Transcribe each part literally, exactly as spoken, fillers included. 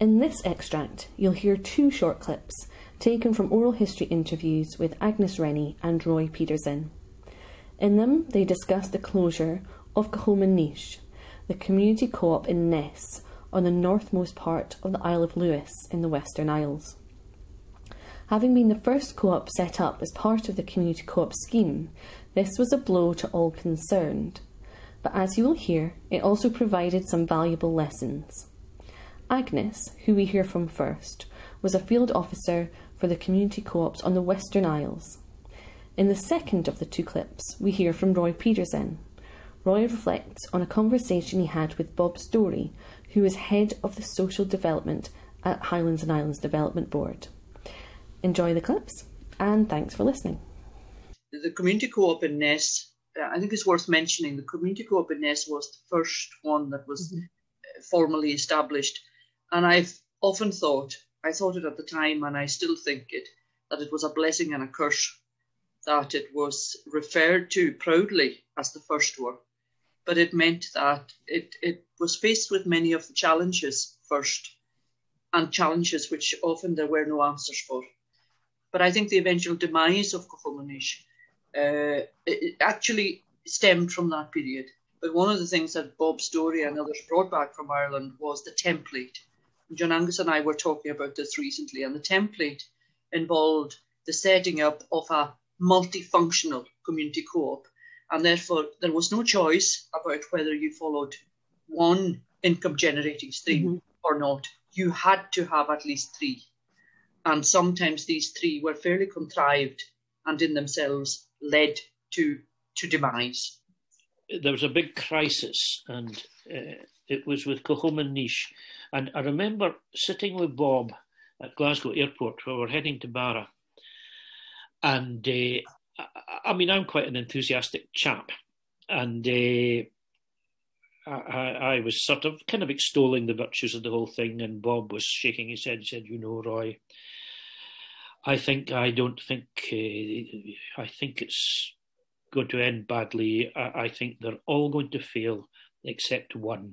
In this extract, you'll hear two short clips taken from oral history interviews with Agnes Rennie and Roy Peterson. In them, they discuss the closure of Coholmon Niche, the community co-op in Ness, on the northmost part of the Isle of Lewis in the Western Isles. Having been the first co-op set up as part of the community co-op scheme, this was a blow to all concerned. But as you will hear, it also provided some valuable lessons. Agnes, who we hear from first, was a field officer for the community co-ops on the Western Isles. In the second of the two clips, we hear from Roy Peterson. Roy reflects on a conversation he had with Bob Story, who is head of the social development at Highlands and Islands Development Board. Enjoy the clips, and thanks for listening. The community co-op in Ness, I think it's worth mentioning, the community co-op in Ness was the first one that was mm-hmm. formally established. And I've often thought, I thought it at the time, and I still think it, that it was a blessing and a curse that it was referred to proudly as the first one. But it meant that it, it was faced with many of the challenges first, and challenges which often there were no answers for. But I think the eventual demise of Coholmon Niche uh, it actually stemmed from that period. But one of the things that Bob Story and others brought back from Ireland was the template. John Angus and I were talking about this recently, and the template involved the setting up of a multifunctional community co-op, and therefore there was no choice about whether you followed one income generating stream mm-hmm. or not. You had to have at least three. And sometimes these three were fairly contrived and in themselves led to, to demise. There was a big crisis, and uh, it was with Coholmon Niche. And I remember sitting with Bob at Glasgow Airport where we were heading to Barra. And uh, I, I mean, I'm quite an enthusiastic chap. And uh, I, I was sort of kind of extolling the virtues of the whole thing, and Bob was shaking his head. He said, "You know, Roy, I think I don't think uh, I think it's going to end badly. I, I think they're all going to fail except one."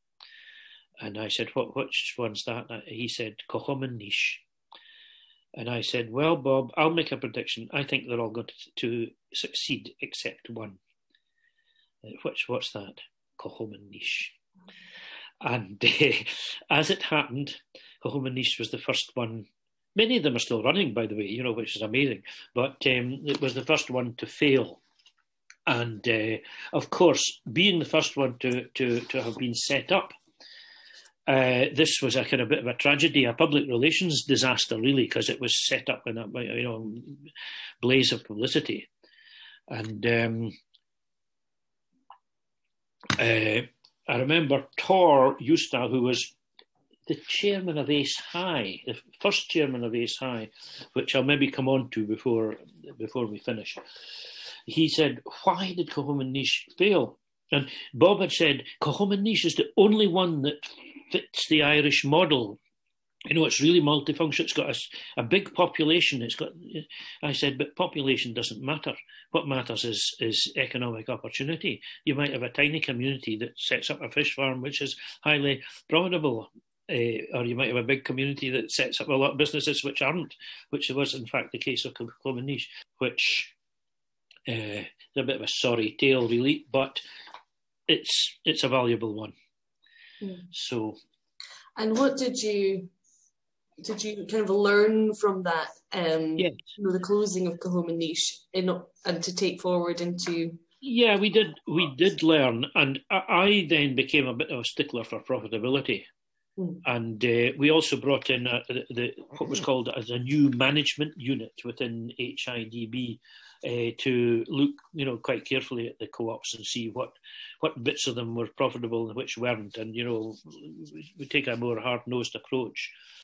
And I said, "What? Which one's that?" He said, "Coholmon Niche." And I said, "Well, Bob, I'll make a prediction. I think they're all going to, to succeed except one." Which? What's that? Coholmon Niche. And uh, as it happened, Coholmon Niche was the first one. Many of them are still running, by the way, you know, which is amazing. But um, it was the first one to fail. And uh, of course, being the first one to, to, to have been set up, uh, this was a kind of bit of a tragedy, a public relations disaster, really, because it was set up in a you know blaze of publicity. And um, Uh, I remember Tor Eusta, who was the chairman of Ace High, the first chairman of Ace High, which I'll maybe come on to before before we finish. He said, "Why did Coholmon Niche fail?" And Bob had said, "Coholmon Niche is the only one that fits the Irish model. You know, it's really multifunctional. It's got a, a big population. It's got." I said, "But population doesn't matter. What matters is is economic opportunity. You might have a tiny community that sets up a fish farm, which is highly profitable, uh, or you might have a big community that sets up a lot of businesses which aren't, which was in fact the case of Coholmon Niche, which uh, is a bit of a sorry tale, really, but it's it's a valuable one." Mm. So, and what did you? Did you kind of learn from that, um, yes. you know, the closing of Coholmon Niche, in, and to take forward into? Yeah, we did. We did learn, and I, I then became a bit of a stickler for profitability, mm. and uh, we also brought in a, the, the what was called as a new management unit within H I D B uh, to look, you know, quite carefully at the co-ops and see what what bits of them were profitable and which weren't, and you know, we take a more hard-nosed approach.